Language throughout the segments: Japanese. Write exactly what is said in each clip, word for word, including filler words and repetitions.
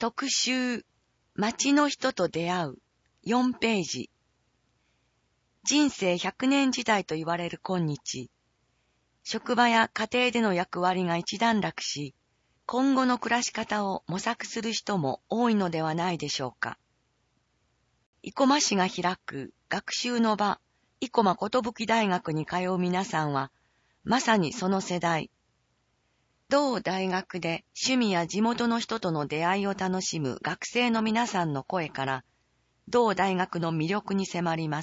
特集、街の人と出会う、よんページ。人生ひゃくねん時代と言われる今日、職場や家庭での役割が一段落し、今後の暮らし方を模索する人も多いのではないでしょうか。生駒市が開く学習の場、生駒寿大学に通う皆さんは、まさにその世代。同大学で趣味や地元の人との出会いを楽しむ学生の皆さんの声から、同大学の魅力に迫ります。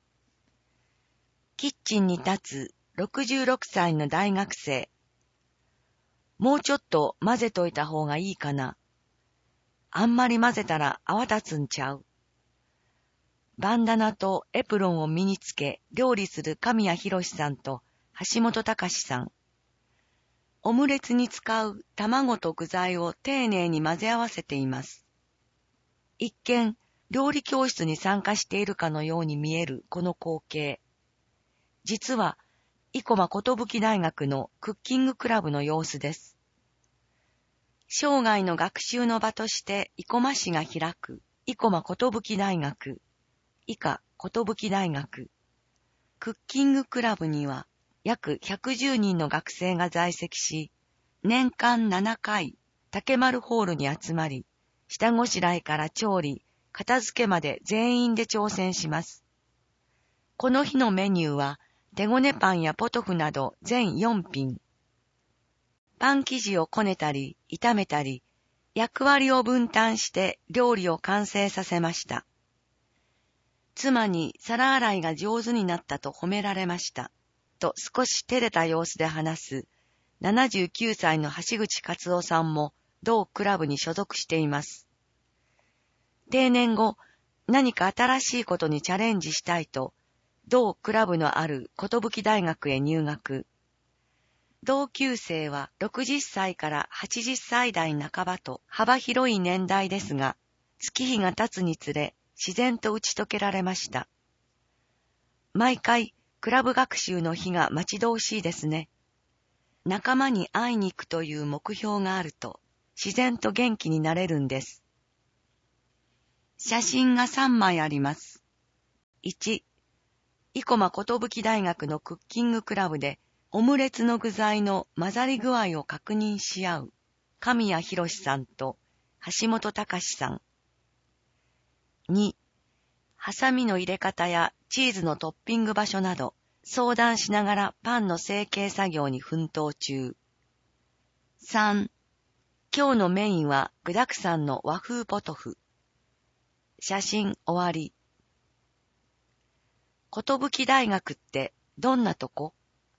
キッチンに立つろくじゅうろくさいの大学生。もうちょっと混ぜといた方がいいかな。あんまり混ぜたら泡立つんちゃう。バンダナとエプロンを身につけ料理する神谷博さんと橋本隆さん。オムレツに使う卵と具材を丁寧に混ぜ合わせています。一見、料理教室に参加しているかのように見えるこの光景。実は、生駒寿大学のクッキングクラブの様子です。生涯の学習の場として生駒市が開く生駒寿大学、以下寿大学。クッキングクラブには約ひゃくじゅうにんの学生が在籍し、年間ななかい竹丸ホールに集まり、下ごしらえから調理、片付けまで全員で挑戦します。この日のメニューは、手ごねパンやポトフなど全よんぴん。パン生地をこねたり、炒めたり、役割を分担して料理を完成させました。妻に皿洗いが上手になったと褒められました。と少し照れた様子で話す、ななじゅうきゅうさいの橋口勝夫さんも同クラブに所属しています。定年後、何か新しいことにチャレンジしたいと、同クラブのある寿大学へ入学。同級生はろくじゅっさいからはちじゅっさい代半ばと幅広い年代ですが、月日が経つにつれ自然と打ち解けられました。毎回クラブ学習の日が待ち遠しいですね。仲間に会いに行くという目標があると自然と元気になれるんです。写真がさんまいあります。いち、生駒寿大学のクッキングクラブでオムレツの具材の混ざり具合を確認し合う神谷博さんと橋本隆さん。に、ハサミの入れ方やチーズのトッピング場所など相談しながらパンの成形作業に奮闘中。さん、今日のメインは具沢山の和風ポトフ。写真終わり。寿大学ってどんなとこ？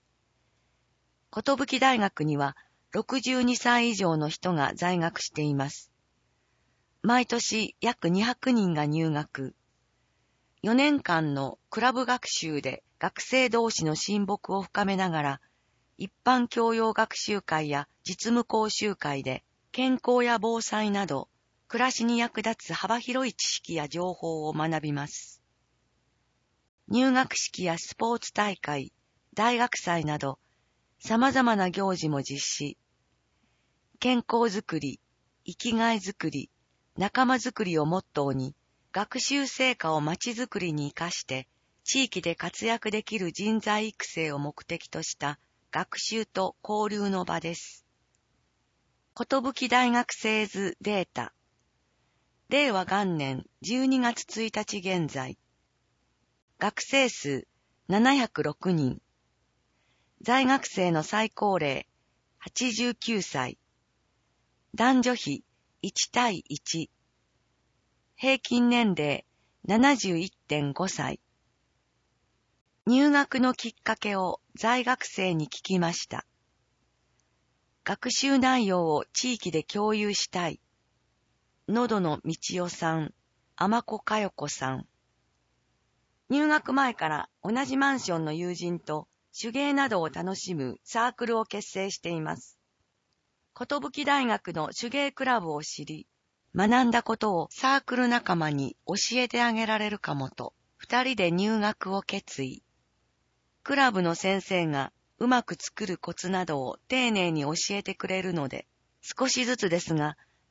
寿大学にはろくじゅうにさい以上の人が在学しています。毎年約にひゃくにんが入学。よねんかんのクラブ学習で学生同士の親睦を深めながら、一般教養学習会や実務講習会で健康や防災など暮らしに役立つ幅広い知識や情報を学びます。入学式やスポーツ大会、大学祭など様々な行事も実施。健康づくり、生きがいづくり、仲間づくりをモットーに、学習成果をまちづくりに生かして、地域で活躍できる人材育成を目的とした学習と交流の場です。寿大学生図データ。れいわ元年じゅうにがつついたち現在。学生数ななひゃくろくにん。在学生の最高齢はちじゅうきゅうさい。男女比いちたいいち。平均年齢 ななじゅういってんごさい。入学のきっかけを在学生に聞きました。学習内容を地域で共有したい。喉の道代さん、天子佳代子さん。入学前から同じマンションの友人と手芸などを楽しむサークルを結成しています。寿大学の手芸クラブを知り、学んだことをサークル仲間に教えてあげられるかもと、二人で入学を決意。クラブの先生がうまく作るコツなどを丁寧に教えてくれるので、少しずつですが、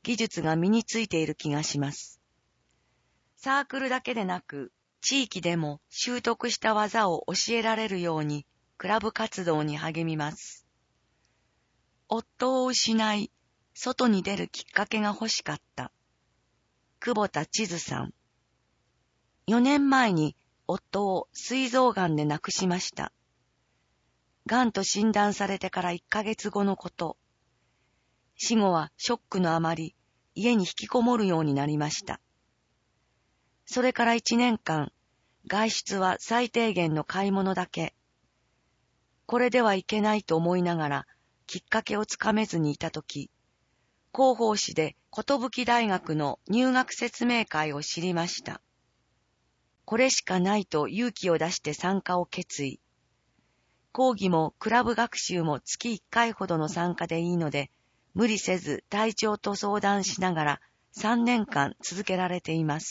技術が身についている気がします。サークルだけでなく、地域でも習得した技を教えられるように、クラブ活動に励みます。夫を失い、外に出るきっかけが欲しかった。久保田千鶴さん。よねんまえに夫を膵臓がんで亡くしました。がんと診断されてからいっかげつごのこと。死後はショックのあまり家に引きこもるようになりました。それからいちねんかん、外出は最低限の買い物だけ。これではいけないと思いながらきっかけをつかめずにいたとき、広報誌で寿大学の入学説明会を知りました。これしかないと勇気を出して参加を決意。講義もクラブ学習も月いっかいほどの参加でいいので、無理せず体調と相談しながらさんねんかん続けられています。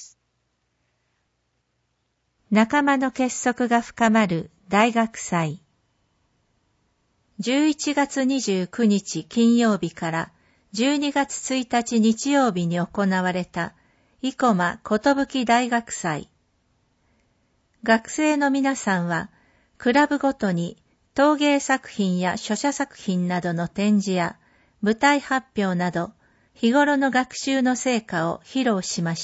仲間の結束が深まる大学祭。じゅういちがつにじゅうくにち金曜日からじゅうにがつついたち日曜日に行われた生駒寿大学祭。学生の皆さんはクラブごとに陶芸作品や書写作品などの展示や舞台発表など日頃の学習の成果を披露しました。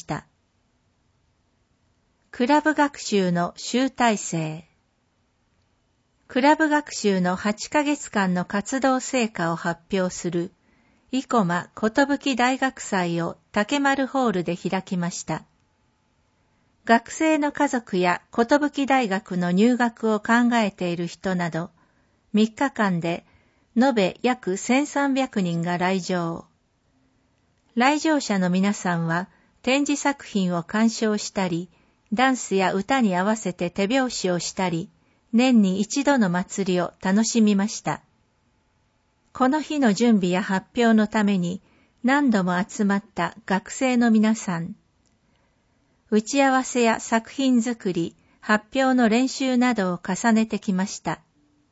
クラブ学習の集大成。クラブ学習のはちかげつかんの活動成果を発表する生駒寿大学祭を竹丸ホールで開きました。学生の家族や寿大学の入学を考えている人など、みっかかんで延べ約せんさんびゃくにんが来場。来場者の皆さんは展示作品を鑑賞したり、ダンスや歌に合わせて手拍子をしたり、年に一度の祭りを楽しみました。この日の準備や発表のために何度も集まった学生の皆さん。打ち合わせや作品作り、発表の練習などを重ねてきました。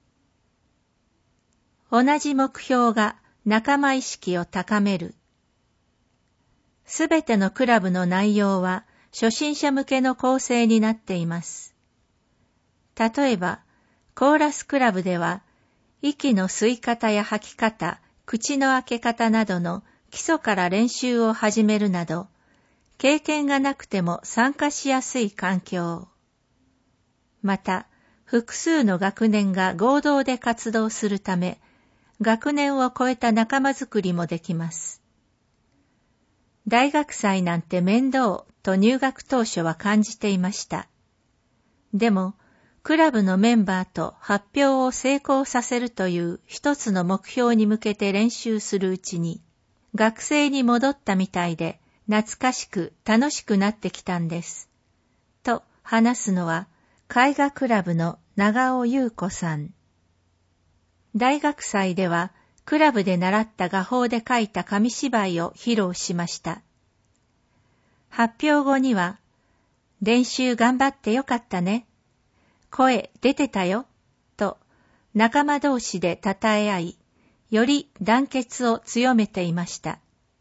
同じ目標が仲間意識を高める。すべてのクラブの内容は初心者向けの構成になっています。例えば、コーラスクラブでは、息の吸い方や吐き方、口の開け方などの基礎から練習を始めるなど、経験がなくても参加しやすい環境。また、複数の学年が合同で活動するため、学年を超えた仲間づくりもできます。大学祭なんて面倒と入学当初は感じていました。でも、クラブのメンバーと発表を成功させるという一つの目標に向けて練習するうちに、学生に戻ったみたいで懐かしく楽しくなってきたんです。と話すのは、絵画クラブの長尾優子さん。大学祭では、クラブで習った画法で描いた紙芝居を披露しました。発表後には、練習頑張ってよかったね。声出てたよ、と仲間同士で称え合い、より団結を強めていました。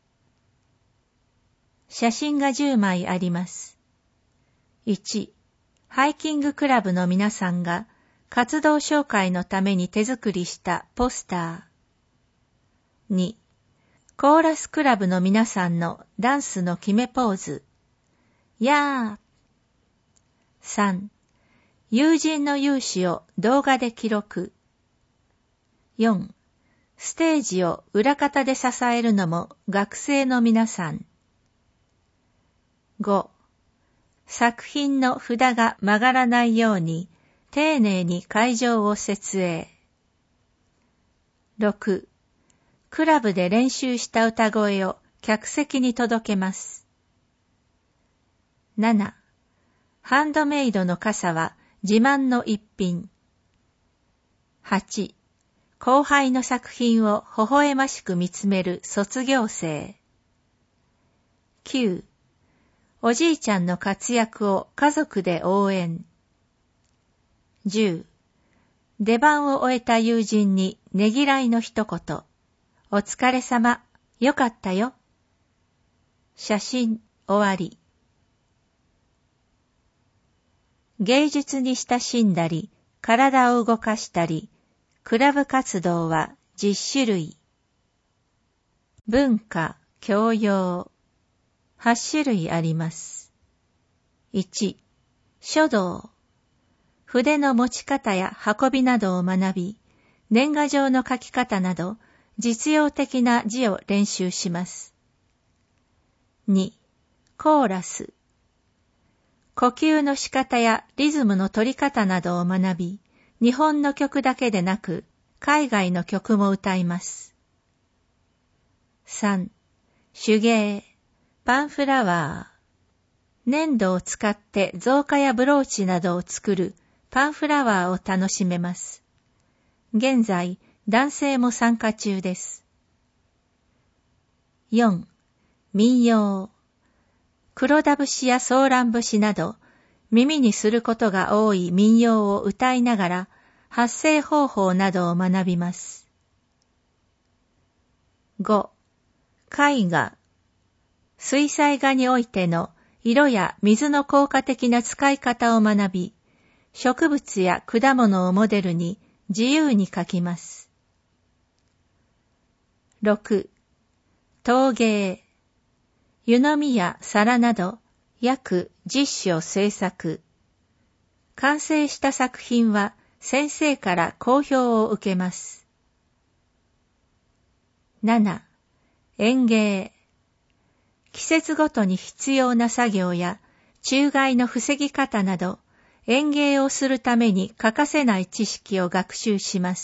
写真がじゅうまいあります。いち、ハイキングクラブの皆さんが活動紹介のために手作りしたポスター。に、コーラスクラブの皆さんのダンスの決めポーズ。やー。さん、友人の勇姿を動画で記録。よん、ステージを裏方で支えるのも学生の皆さん。ご、作品の札が曲がらないように丁寧に会場を設営。ろく、クラブで練習した歌声を客席に届けます。なな、ハンドメイドの傘は自慢の一品。はち、後輩の作品を微笑ましく見つめる卒業生。きゅう、おじいちゃんの活躍を家族で応援。じゅう、出番を終えた友人にねぎらいの一言。お疲れ様、よかったよ。 写真終わり。芸術に親しんだり、体を動かしたり、クラブ活動はじゅっしゅるい。文化、教養、はちしゅるいあります。いち、書道。筆の持ち方や運びなどを学び、年賀状の書き方など、実用的な字を練習します。に、コーラス。呼吸の仕方やリズムの取り方などを学び、日本の曲だけでなく、海外の曲も歌います。さん、手芸。パンフラワー。粘土を使って造花やブローチなどを作るパンフラワーを楽しめます。現在、男性も参加中です。よん、民謡。黒田節やソーラン節など、耳にすることが多い民謡を歌いながら、発声方法などを学びます。ご、絵画。水彩画においての色や水の効果的な使い方を学び、植物や果物をモデルに自由に描きます。ろく、陶芸。湯飲みや皿など約じゅっしょう制作。完成した作品は先生から好評を受けます。なな、園芸。季節ごとに必要な作業や虫害の防ぎ方など、園芸をするために欠かせない知識を学習します。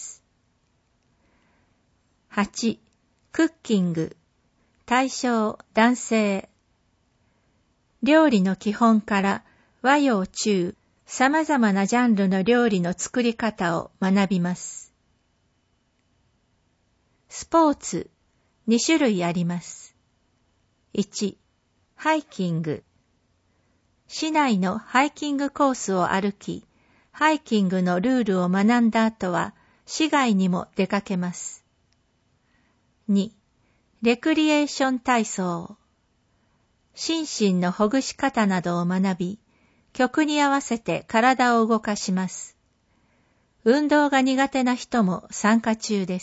はち、クッキング。対象、男性。料理の基本から和洋中、様々なジャンルの料理の作り方を学びます。スポーツ、にしゅるいあります。いち、ハイキング。市内のハイキングコースを歩き、ハイキングのルールを学んだ後は、市外にも出かけます。に、レクリエーション体操。心身のほぐし方などを学び、曲に合わせて体を動かします。運動が苦手な人も参加中です。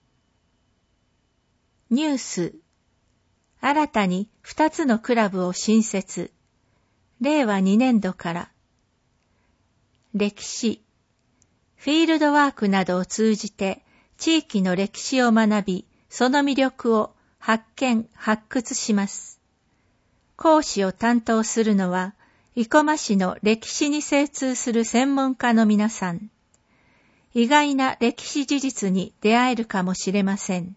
ニュース。新たにふたつのクラブを新設。れいわにねんどから。歴史。フィールドワークなどを通じて地域の歴史を学び、その魅力を発見・発掘します。講師を担当するのは、生駒市の歴史に精通する専門家の皆さん。意外な歴史事実に出会えるかもしれません。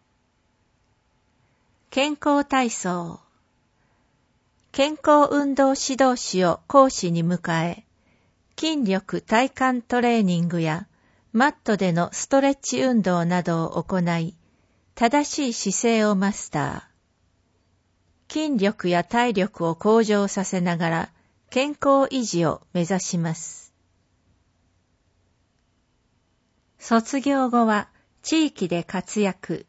健康体操。健康運動指導士を講師に迎え、筋力体幹トレーニングやマットでのストレッチ運動などを行い、正しい姿勢をマスター。筋力や体力を向上させながら健康維持を目指します。卒業後は地域で活躍。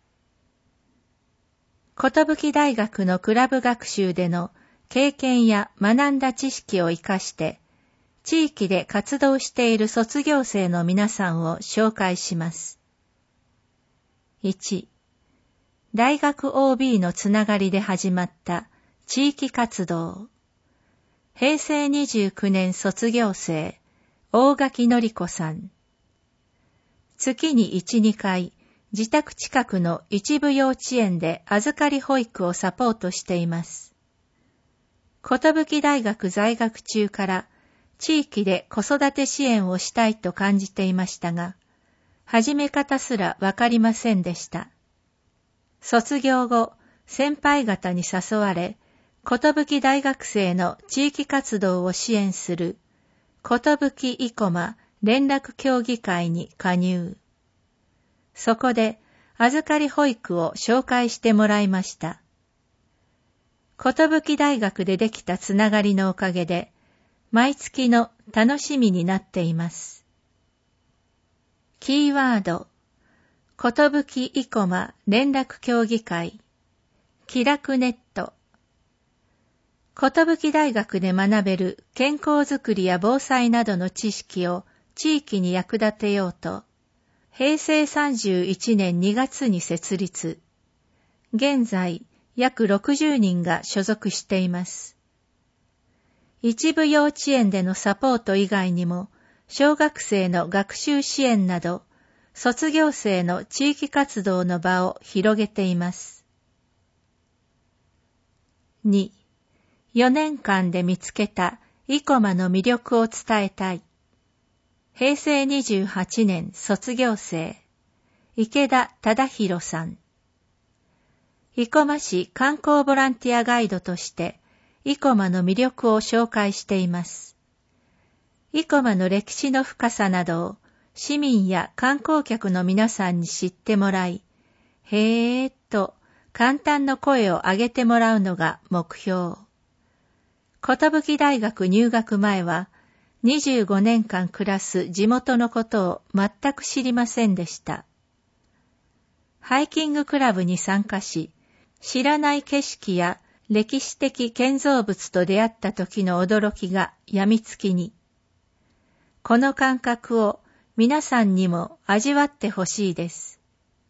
寿大学のクラブ学習での経験や学んだ知識を生かして、地域で活動している卒業生の皆さんを紹介します。いち、大学 オービー のつながりで始まった地域活動。へいせいにじゅうきゅうねん卒業生、大垣のり子さん。月にいち、にかい、自宅近くの一部幼稚園で預かり保育をサポートしています。寿大学在学中から地域で子育て支援をしたいと感じていましたが、始め方すらわかりませんでした。卒業後、先輩方に誘われ、寿大学生の地域活動を支援する寿生駒連絡協議会に加入。そこで預かり保育を紹介してもらいました。寿大学でできたつながりのおかげで、毎月の楽しみになっています。キーワード、寿生駒連絡協議会、気楽ネット。 寿大学で学べる健康づくりや防災などの知識を地域に役立てようと、へいせいさんじゅういちねんにがつに設立。現在、約ろくじゅうにんが所属しています。一部幼稚園でのサポート以外にも、小学生の学習支援など、卒業生の地域活動の場を広げています。に、よねんかんで見つけた生駒の魅力を伝えたい。へいせいにじゅうはちねん卒業生、池田忠宏さん。生駒市観光ボランティアガイドとして、生駒の魅力を紹介しています。生駒の歴史の深さなどを市民や観光客の皆さんに知ってもらい、へーっと簡単な声を上げてもらうのが目標。寿大学入学前は、にじゅうごねんかん暮らす地元のことを全く知りませんでした。ハイキングクラブに参加し、知らない景色や歴史的建造物と出会った時の驚きがやみつきに。この感覚を皆さんにも味わってほしいです。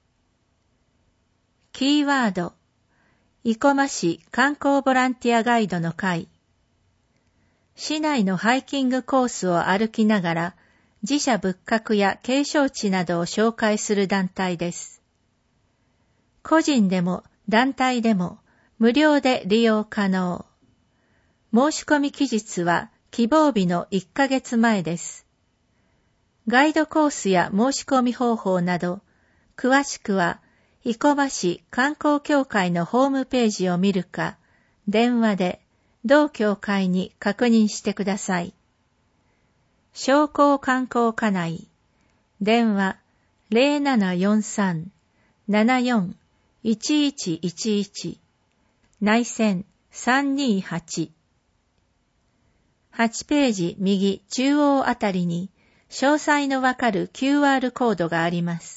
キーワード、生駒市観光ボランティアガイドの会。市内のハイキングコースを歩きながら、寺社仏閣や景勝地などを紹介する団体です。個人でも団体でも無料で利用可能。申し込み期日は希望日のいっかげつまえです。ガイドコースや申し込み方法など、詳しくは生駒市観光協会のホームページを見るか、電話で同協会に確認してください。商工観光課内、電話 ゼロななよんさん ななよん いちいちいちいち、内線さんにはち。はちページ右中央あたりに詳細のわかる キューアール コードがあります。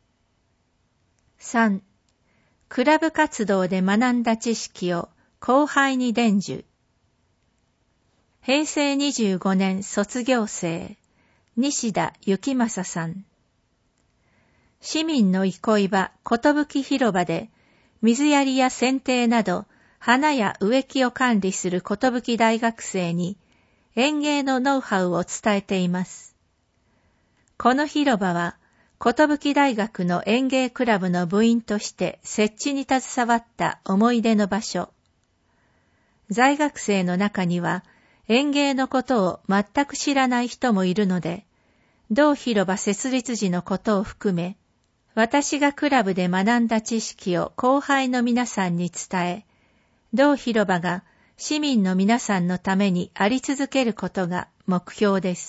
さん. クラブ活動で学んだ知識を後輩に伝授。へいせいにじゅうごねん卒業生、西田幸正さん。市民の憩い場、寿広場で、水やりや剪定など、花や植木を管理する寿大学生に、園芸のノウハウを伝えています。この広場は、寿大学の園芸クラブの部員として設置に携わった思い出の場所。在学生の中には園芸のことを全く知らない人もいるので、同広場設立時のことを含め、私がクラブで学んだ知識を後輩の皆さんに伝え、同広場が市民の皆さんのためにあり続けることが目標です。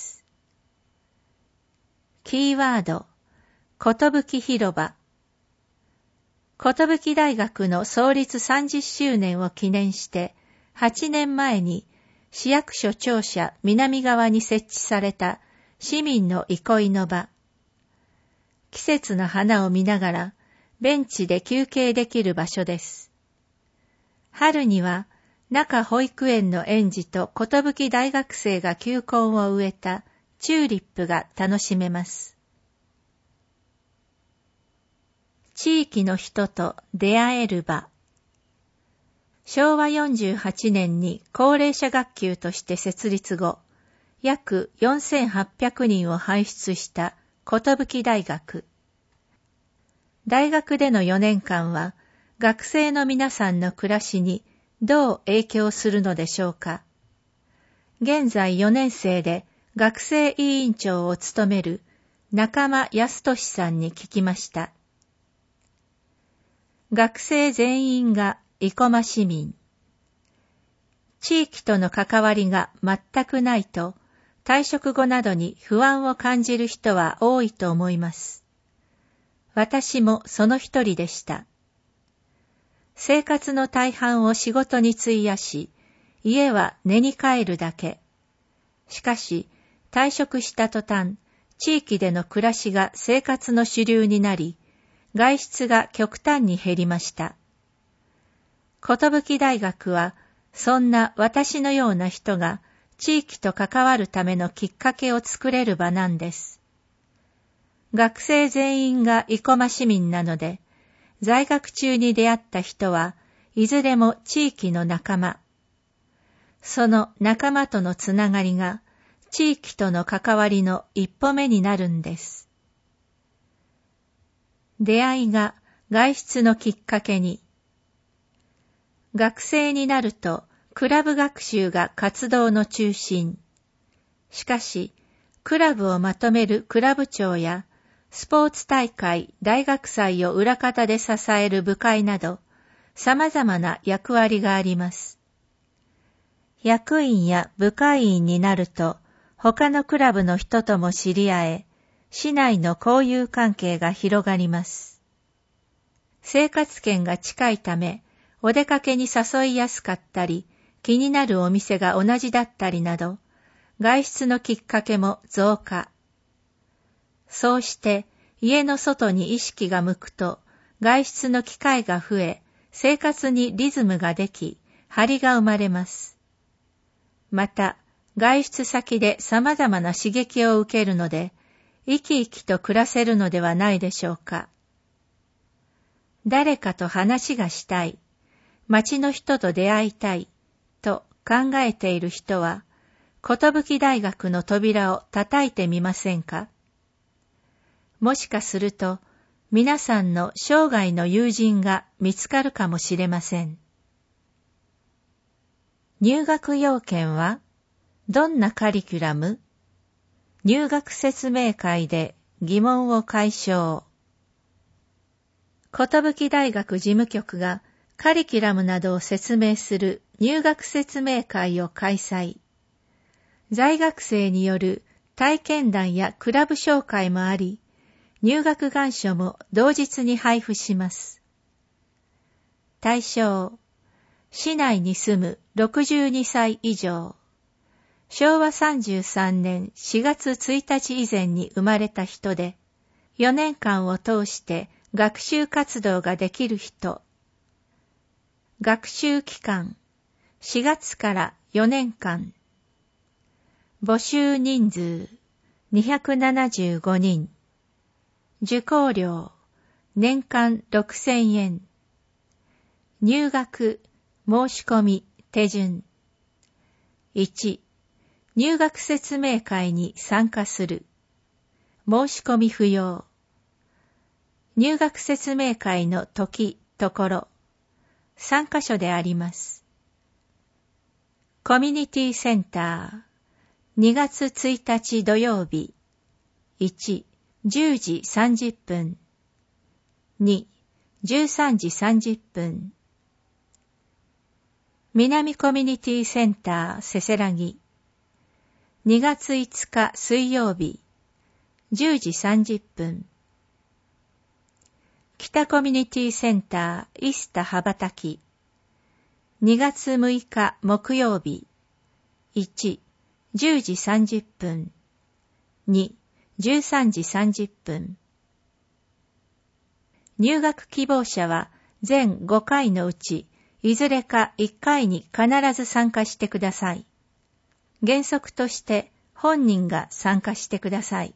キーワード、寿広場。寿大学の創立さんじゅっしゅうねんを記念して、はちねんまえに市役所庁舎南側に設置された市民の憩いの場。季節の花を見ながらベンチで休憩できる場所です。春には中保育園の園児と寿大学生が球根を植えたチューリップが楽しめます。地域の人と出会える場。しょうわよんじゅうはちねんに高齢者学級として設立後、約よんせんはっぴゃくにんを輩出した寿大学。大学でのよねんかんは、学生の皆さんの暮らしにどう影響するのでしょうか。現在よねんせいで学生委員長を務める中間康俊さんに聞きました。学生全員が生駒市民。地域との関わりが全くないと、退職後などに不安を感じる人は多いと思います。私もその一人でした。生活の大半を仕事に費やし、家は寝に帰るだけ。しかし、退職した途端、地域での暮らしが生活の主流になり、外出が極端に減りました。寿大学はそんな私のような人が地域と関わるためのきっかけを作れる場なんです。学生全員が生駒市民なので、在学中に出会った人はいずれも地域の仲間。その仲間とのつながりが地域との関わりの一歩目になるんです。出会いが外出のきっかけに。学生になるとクラブ学習が活動の中心。しかし、クラブをまとめるクラブ長や、スポーツ大会、大学祭を裏方で支える部会など、様々な役割があります。役員や部会員になると、他のクラブの人とも知り合え、市内の交友関係が広がります。生活圏が近いため、お出かけに誘いやすかったり、気になるお店が同じだったりなど、外出のきっかけも増加。そうして家の外に意識が向くと、外出の機会が増え、生活にリズムができ、張りが生まれます。また、外出先で様々な刺激を受けるので、生き生きと暮らせるのではないでしょうか。誰かと話がしたい、町の人と出会いたい、と考えている人は、寿大学の扉を叩いてみませんか？もしかすると、皆さんの生涯の友人が見つかるかもしれません。入学要件は、どんなカリキュラム？入学説明会で疑問を解消。寿大学事務局がカリキュラムなどを説明する入学説明会を開催。在学生による体験談やクラブ紹介もあり、入学願書も同日に配布します。対象、市内に住むろくじゅうにさい以上、しょうわさんじゅうさんねんしがつついたち以前に生まれた人で、よねんかんを通して学習活動ができる人。学習期間、しがつからよねんかん。募集人数、にひゃくななじゅうごにん。受講料、年間ろくせんえん。入学、申し込み、手順。いち、入学説明会に参加する。申し込み不要。入学説明会の時、ところ、さんかしょであります。コミュニティセンター、にがつついたち土曜日、いち、じゅうじさんじゅっぷん、に、じゅうさんじさんじゅっぷん。南コミュニティセンターせせらぎ、にがついつか水曜日、じゅうじさんじゅっぷん。北コミュニティセンターイスタ羽ばたき、にがつむいか木曜日、いち、じゅうじさんじゅっぷん、に、じゅうさんじさんじゅっぷん。入学希望者は全ごかいのうち、いずれかいっかいに必ず参加してください。原則として本人が参加してください。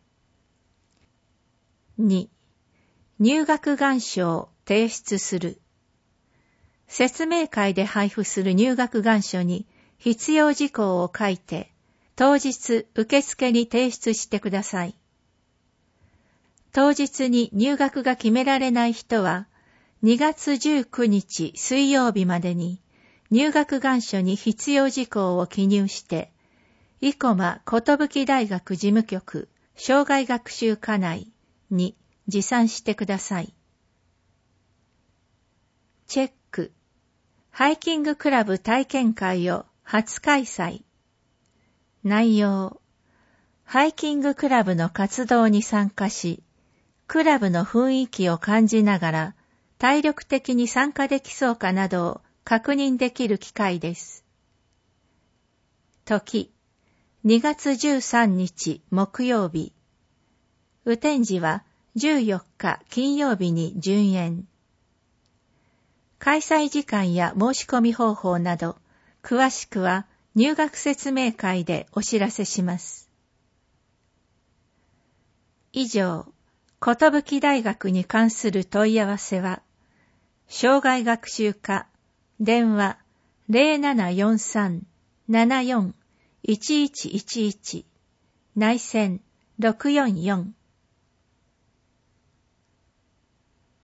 に、入学願書を提出する。説明会で配布する入学願書に必要事項を書いて、当日受付に提出してください。当日に入学が決められない人は、にがつじゅうくにち水曜日までに入学願書に必要事項を記入して、生駒寿大学事務局生涯学習課内に持参してください。チェック。ハイキングクラブ体験会を初開催。内容。ハイキングクラブの活動に参加し、クラブの雰囲気を感じながら体力的に参加できそうかなどを確認できる機会です。時。にがつじゅうさんにち木曜日。雨天時はじゅうよっか金曜日に順延。開催時間や申し込み方法など、 詳しくは入学説明会でお知らせします。以上、寿大学に関する問い合わせは、生涯学習課電話 ゼロななよんさん ななよん いちいちいちいち 内線ろくよんよん